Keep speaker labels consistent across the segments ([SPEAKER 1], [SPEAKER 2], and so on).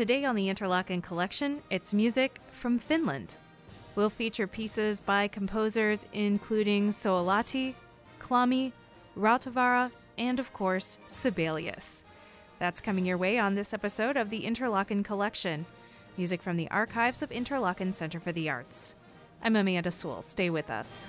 [SPEAKER 1] Today on the Interlaken Collection, it's music from Finland. We'll feature pieces by composers including Soolahti, Klami, Rautavaara, and of course, Sibelius. That's coming your way on this episode of the Interlaken Collection, music from the archives of Interlaken Center for the Arts. I'm Amanda Sewell. Stay with us.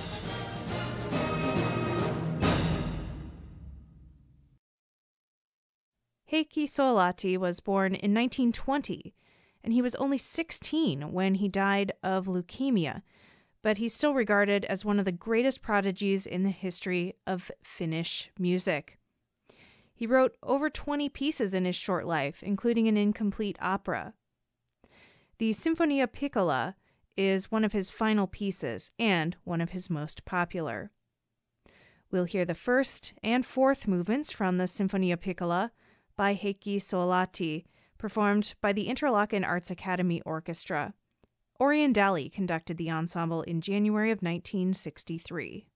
[SPEAKER 1] Heikki Soolahti was born in 1920, and he was only 16 when he died of leukemia, but he's still regarded as one of the greatest prodigies in the history of Finnish music. He wrote over 20 pieces in his short life, including an incomplete opera. The Sinfonia Piccola is one of his final pieces and one of his most popular. We'll hear the first and fourth movements from the Sinfonia Piccola by Heikki Soolahti, performed by the Interlaken Arts Academy Orchestra. Orion Daly conducted the ensemble in January of 1963.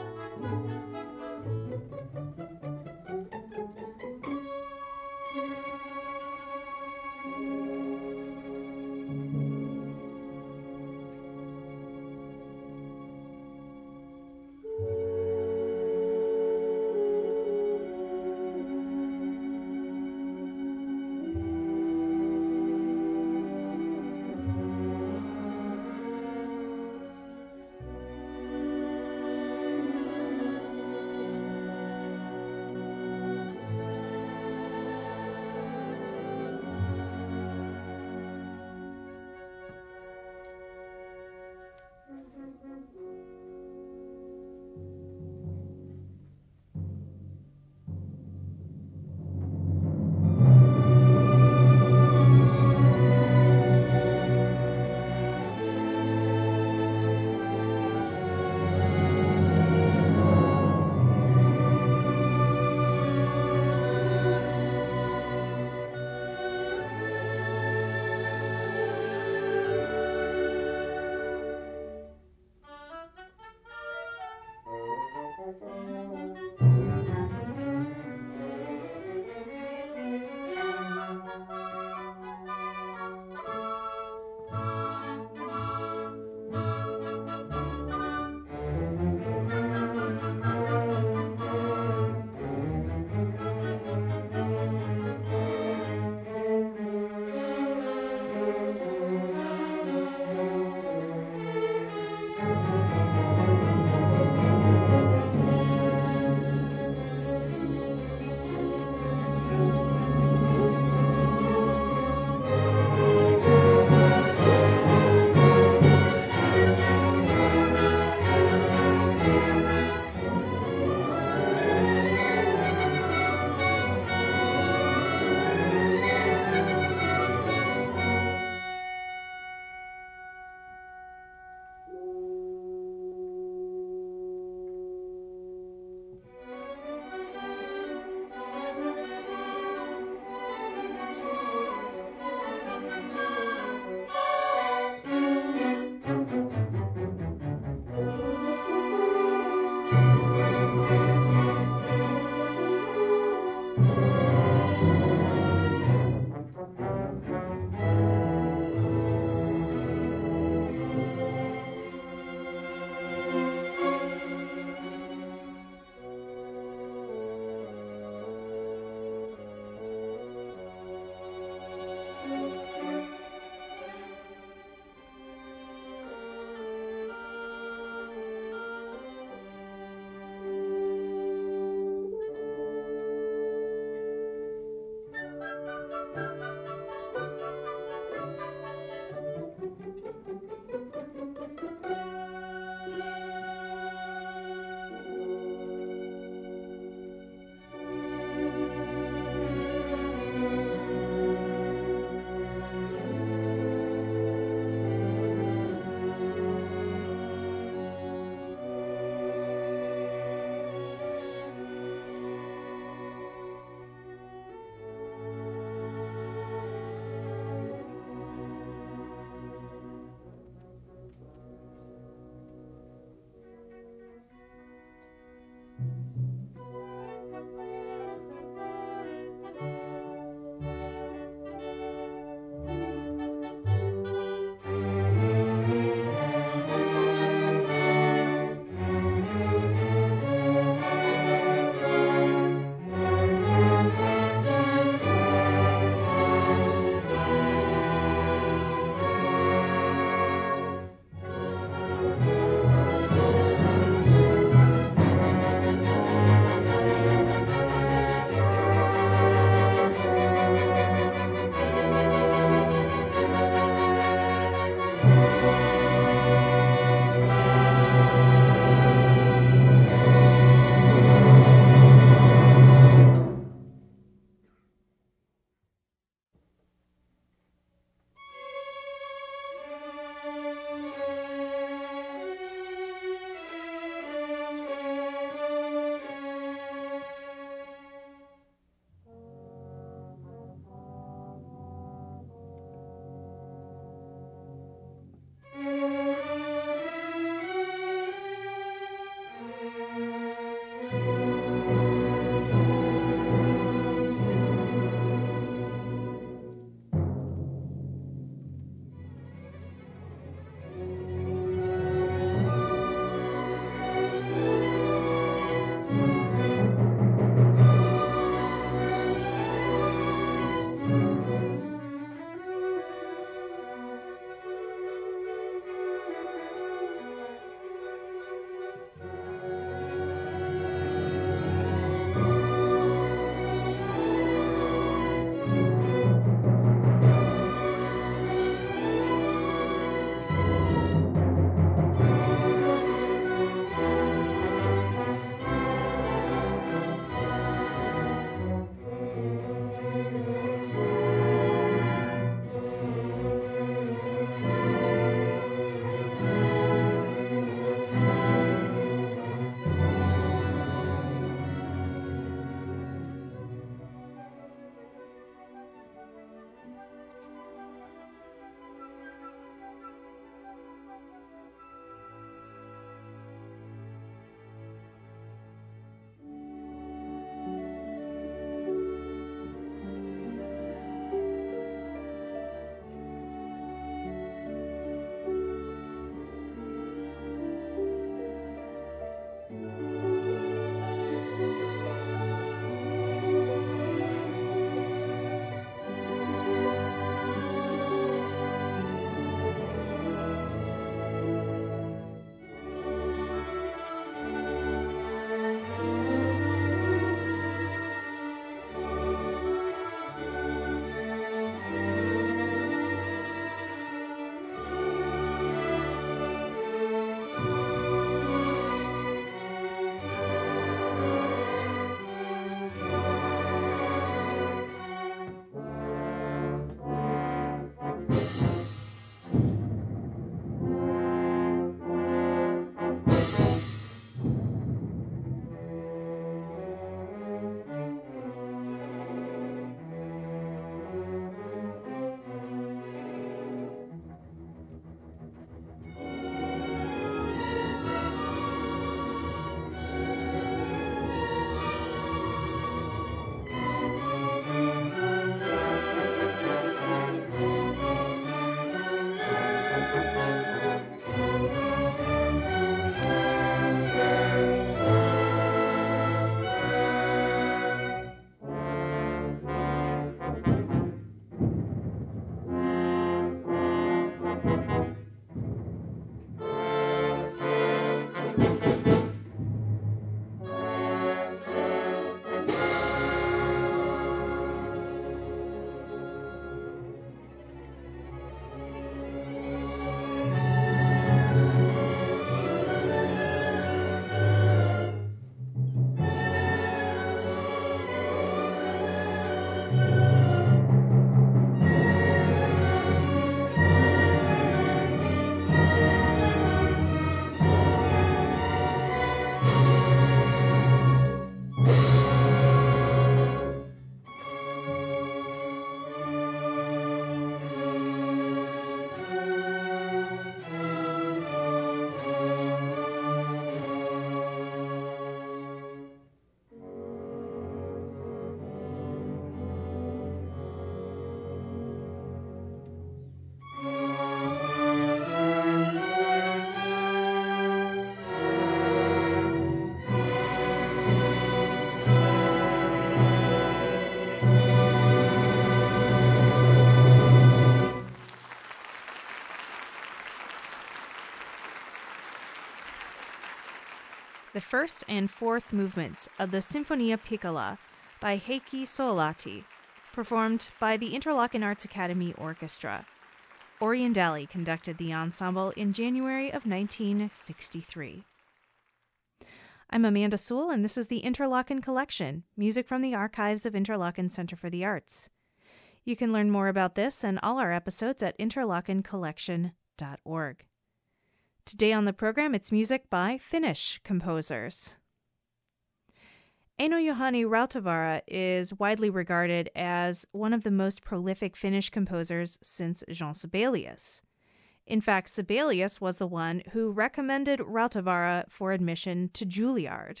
[SPEAKER 1] the first and fourth movements of the Sinfonia Piccola by Heikki Soolahti, performed by the Interlochen Arts Academy Orchestra. Oriandali conducted the ensemble in January of 1963. I'm Amanda Sewell, and this is the Interlochen Collection, music from the archives of Interlochen Center for the Arts. You can learn more about this and all our episodes at interlochencollection.org. Today on the program, it's music by Finnish composers. Eino-Juhani Rautavaara is widely regarded as one of the most prolific Finnish composers since Jean Sibelius. In fact, Sibelius was the one who recommended Rautavaara for admission to Juilliard.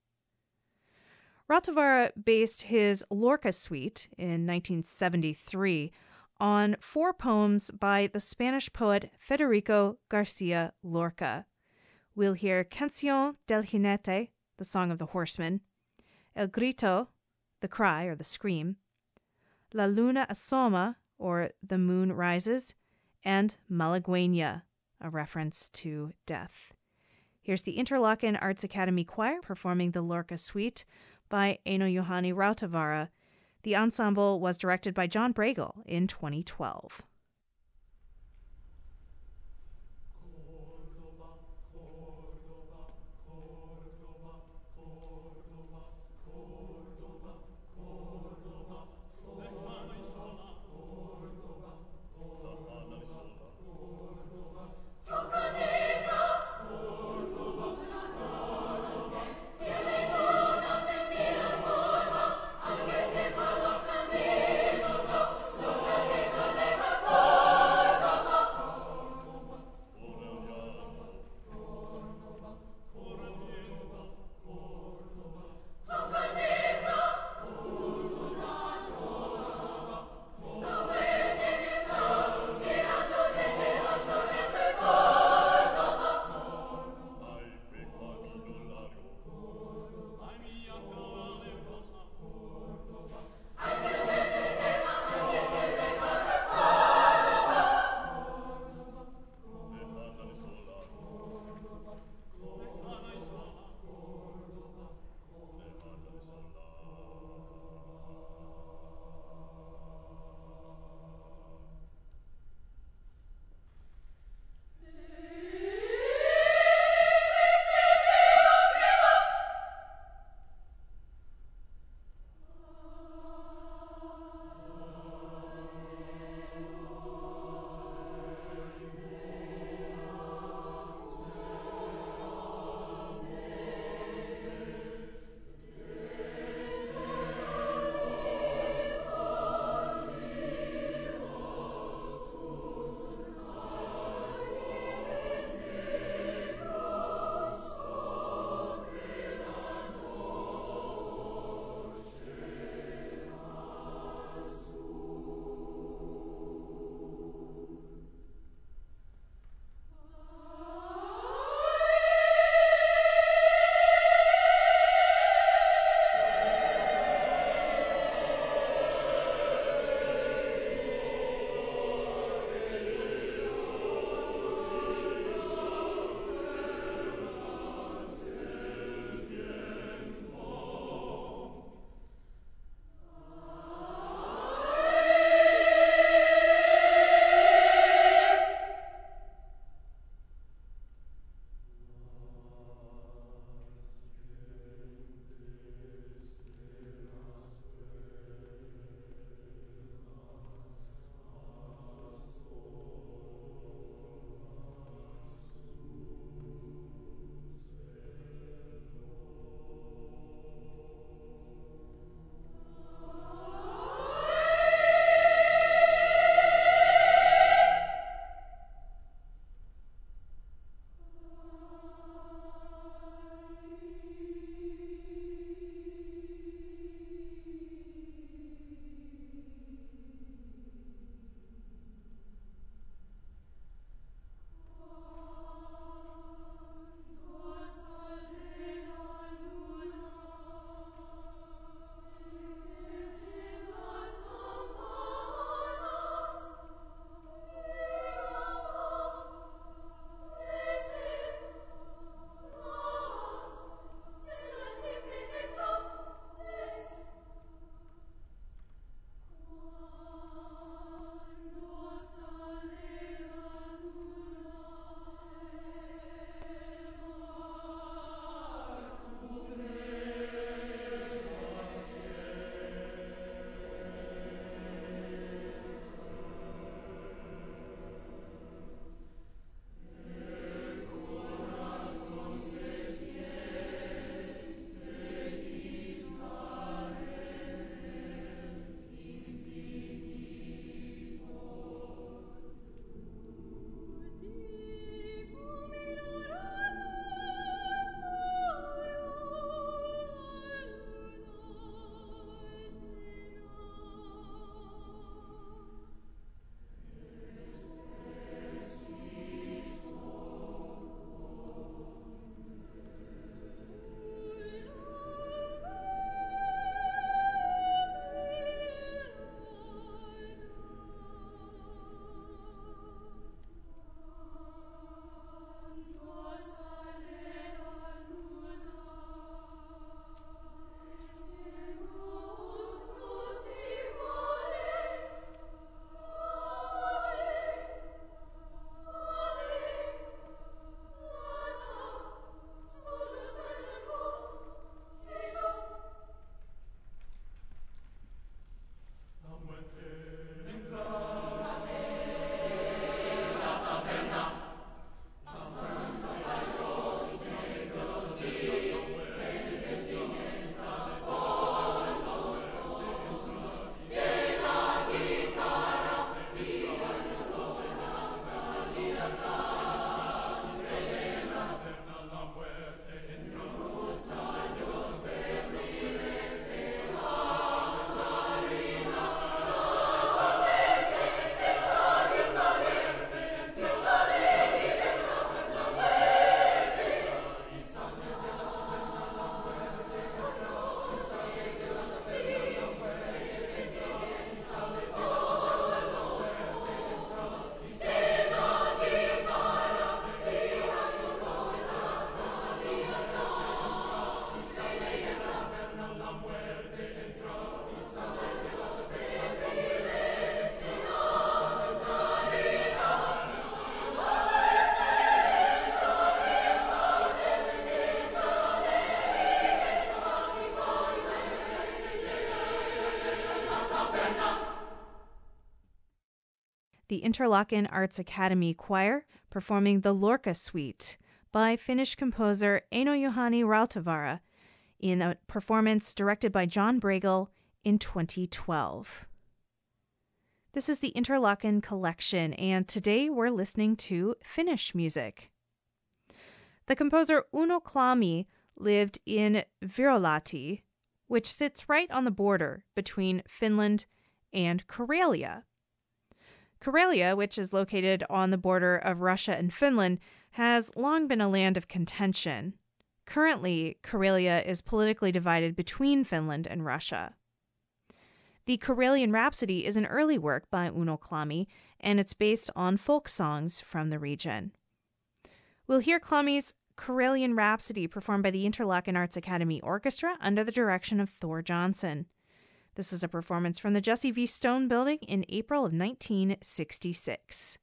[SPEAKER 1] Rautavaara based his Lorca suite in 1973 on 4 poems by the Spanish poet Federico Garcia Lorca. We'll hear Canción del Jinete, the Song of the Horseman, El Grito, the Cry or the Scream, La Luna Asoma, or The Moon Rises, and Malagueña, a reference to death. Here's the Interlochen Arts Academy Choir performing the Lorca Suite by Eino-Juhani Rautavaara. The ensemble was directed by John Bragle in 2012. the Interlaken Arts Academy Choir performing the Lorca Suite by Finnish composer Eino-Juhani Rautavaara in a performance directed by John Bragel in 2012. This is the Interlaken Collection, and today we're listening to Finnish music. The composer Uno Klami lived in Virolahti, which sits right on the border between Finland and Karelia. Karelia, which is located on the border of Russia and Finland, has long been a land of contention. Currently, Karelia is politically divided between Finland and Russia. The Karelian Rhapsody is an early work by Uno Klami, and it's based on folk songs from the region. We'll hear Klami's Karelian Rhapsody performed by the Interlaken Arts Academy Orchestra under the direction of Thor Johnson. This is a performance from the Jesse V. Stone Building in April of 1966.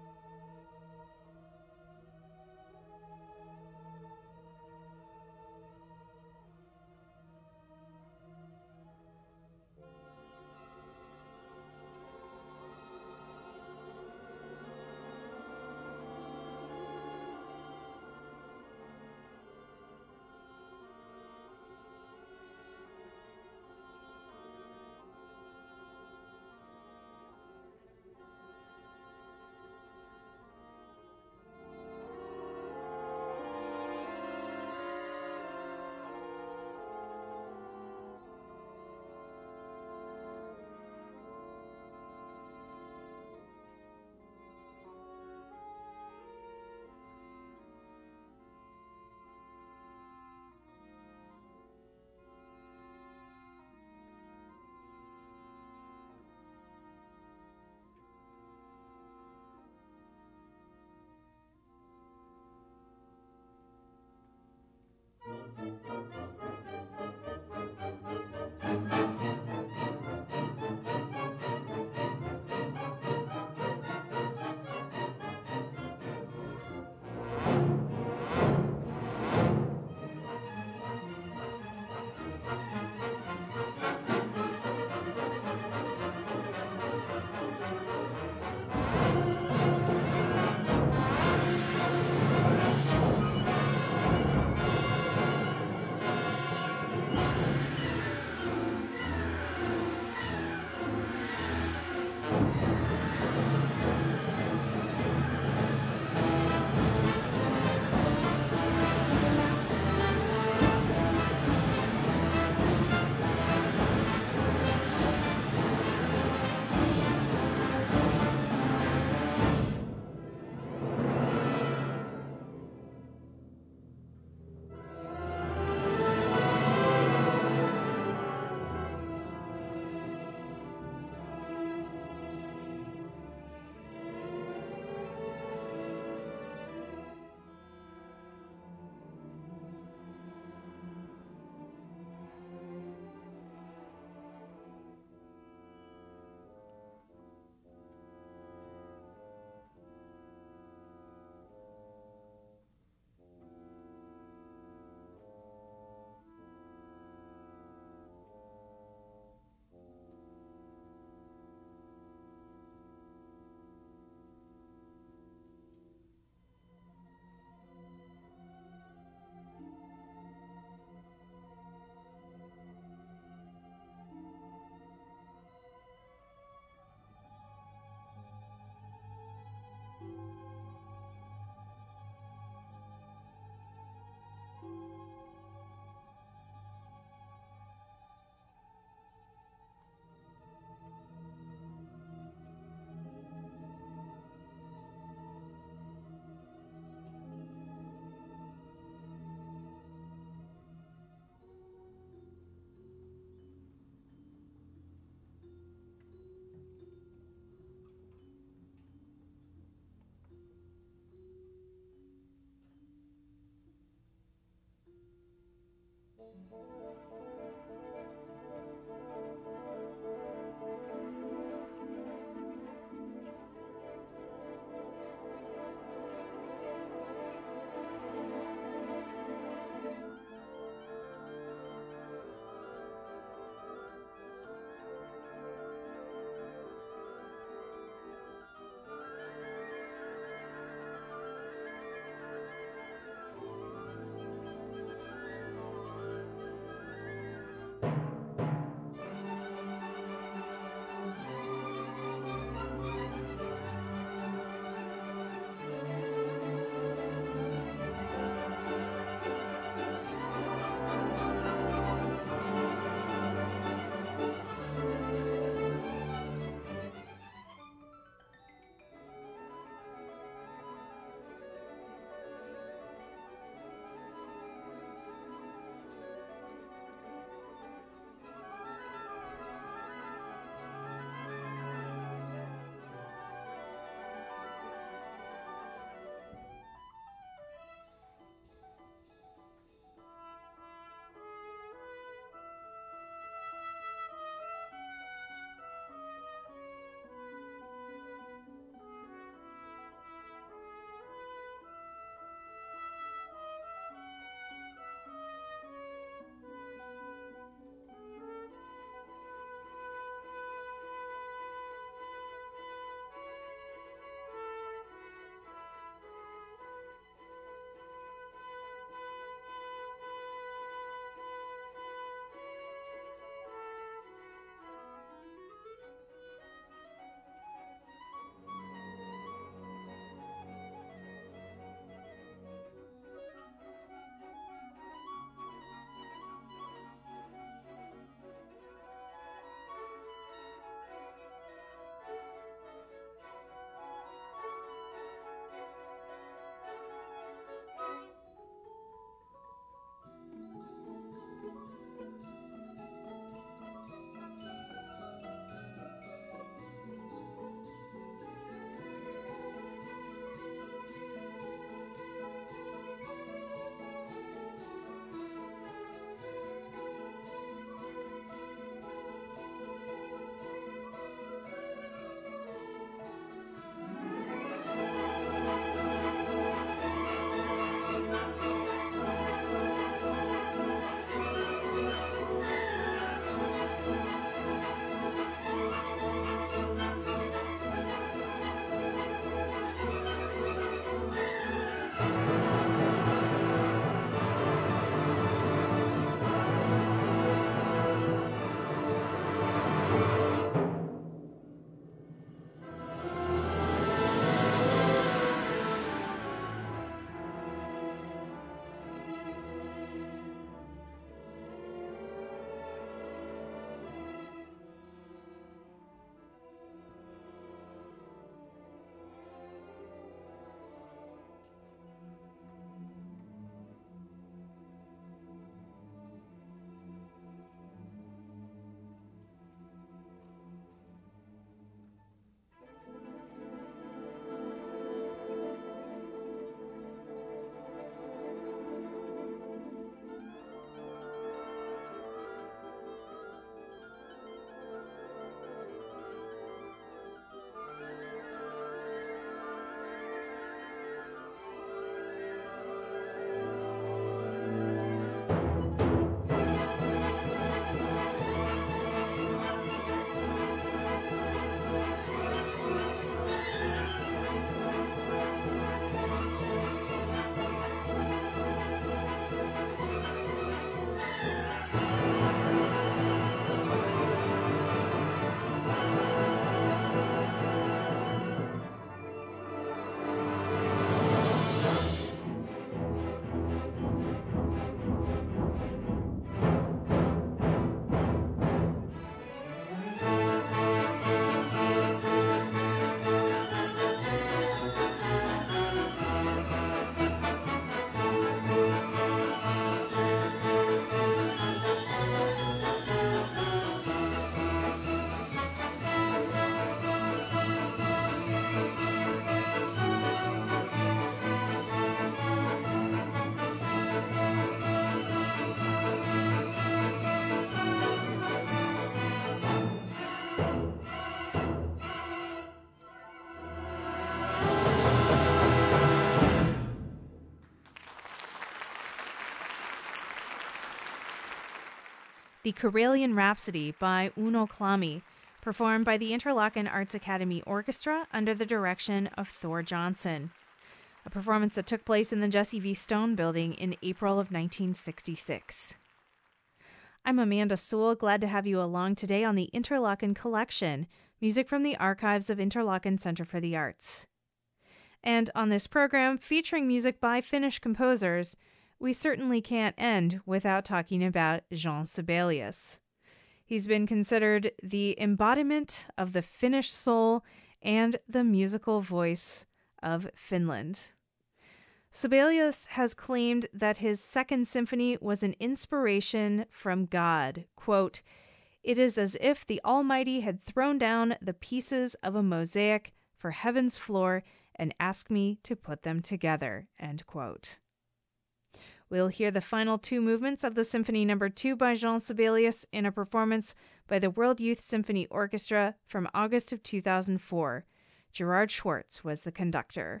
[SPEAKER 1] the Karelian Rhapsody by Uno Klami, performed by the Interlaken Arts Academy Orchestra under the direction of Thor Johnson. A performance that took place in the Jesse V. Stone building in April of 1966. I'm Amanda Sewell, glad to have you along today on the Interlaken Collection, music from the archives of Interlaken Center for the Arts. And on this program, featuring music by Finnish composers, we certainly can't end without talking about Jean Sibelius. He's been considered the embodiment of the Finnish soul and the musical voice of Finland. Sibelius has claimed that his Second Symphony was an inspiration from God. Quote, "It is as if the Almighty had thrown down the pieces of a mosaic for heaven's floor and asked me to put them together." End quote. We'll hear the final two movements of the Symphony No. 2 by Jean Sibelius in a performance by the World Youth Symphony Orchestra from August of 2004. Gerard Schwartz was the conductor.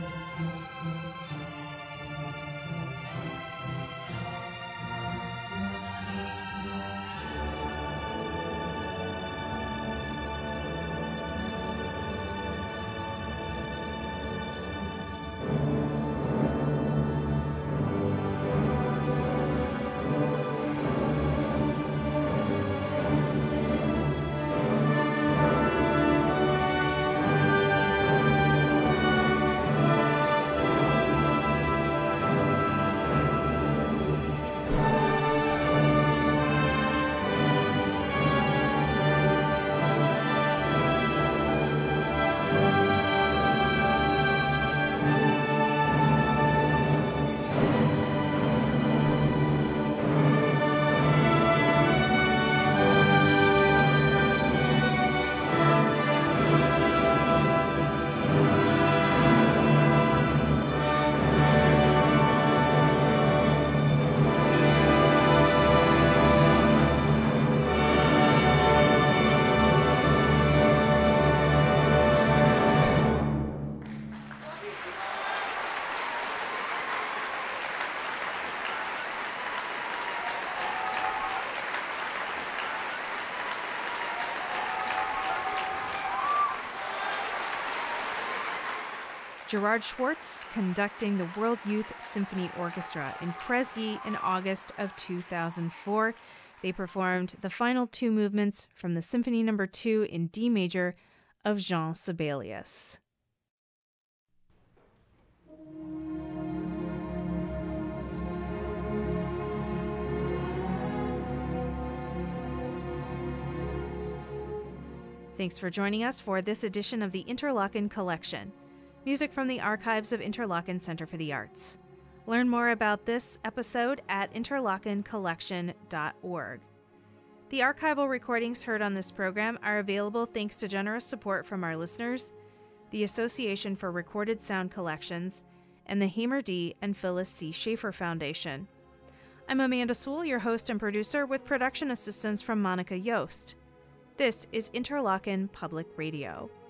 [SPEAKER 1] Gerard Schwartz conducting the World Youth Symphony Orchestra in Kresge in August of 2004. They performed the final two movements from the Symphony No. 2 in D major of Jean Sibelius. Thanks for joining us for this edition of the Interlochen Collection. Music from the archives of Interlochen Center for the Arts. Learn more about this episode at interlochencollection.org. The archival recordings heard on this program are available thanks to generous support from our listeners, the Association for Recorded Sound Collections, and the Hamer D. and Phyllis C. Schaefer Foundation. I'm Amanda Sewell, your host and producer, with production assistance from Monica Yost. This is Interlochen Public Radio.